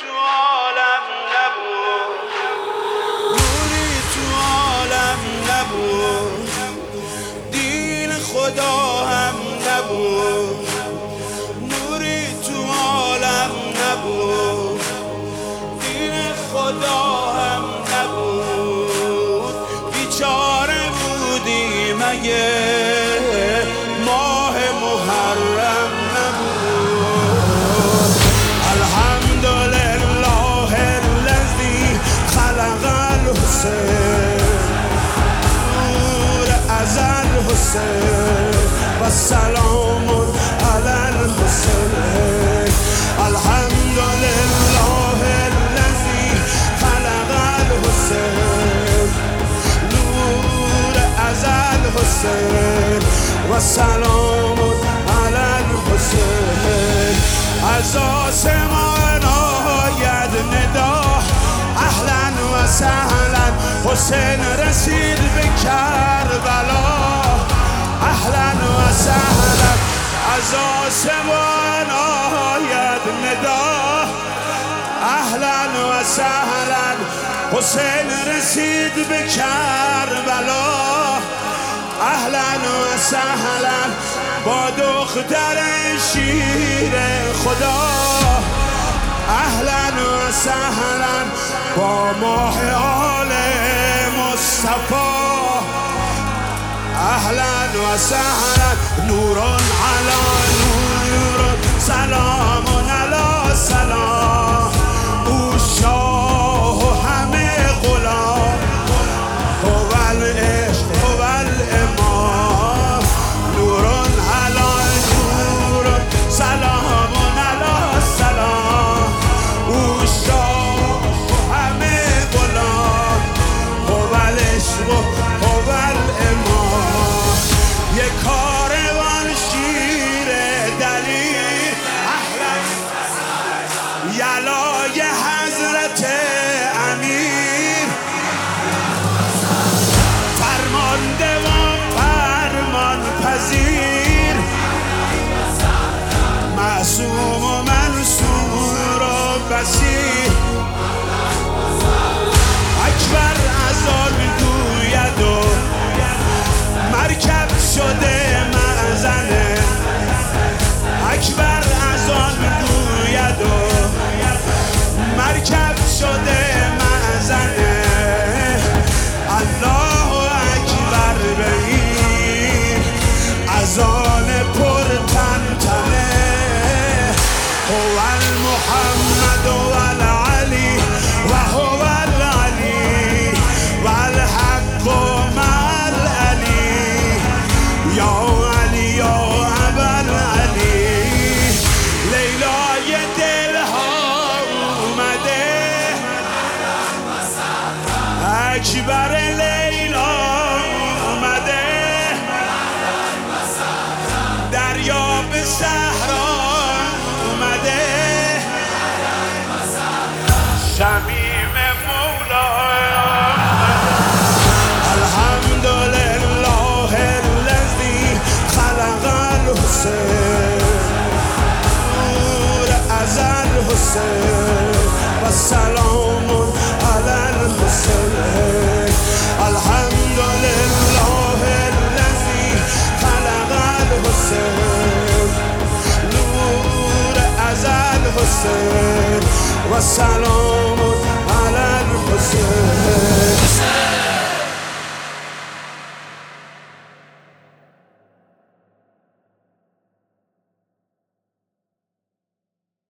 تو عالم نبود، نوری تو عالم نبود، دین خدا هم نبود، نوری تو عالم نبود، دین خدا هم نبود. بیچاره بودی مگه ماه محرم نبود. الحمدلله الذی خلق الحسین، نور ازل حسین و سلام علی الحسین. الحمدلله الذی خلق الحسین، نور ازل حسین و سلام علی الحسین. از آسمان آید ندا اهلا و سهلا، حسین رسید به کربلا اهلا و سهلا. از آسمان آید ندا اهلا و سهلا، حسین رسید به کربلا اهلا و سهلا. با دختر شیر خدا اهلا و سهلا، با ماه آل مصطفی اهلا و سهلا. نورون علی نور، سلام علی سلام، او شاه و همه غلام، هو العشق هو الامام. نورون علی نور، سلام علی سلام، او شاه و همه غلام، هو العشق هو الامام. یک کاروان شیر دلیر اهلا یلای حضرت امیر، فرمانده و فرمان پذیر، معصوم و منصور و بصیر. اکبر از آن گوید و مرکب شده مأذنه، اکبر از آن گوید و مرکب شده مأذنه. الله اکبر بگیر از آن پر تنتنه، هو المحمد و العلی و هو العلی و الحق مع العلی، یا علی یا ابوالعلی. لیلای دلها اومده، اکبر لیلا اومده، دریا به صحرا اومده، شمیم مولا. الحمدلله الذی خلق الحسین، نور ازل حسین و سلام علی الحسین. الحمدلله الذی خلق الحسین، نور ازل حسین و سلام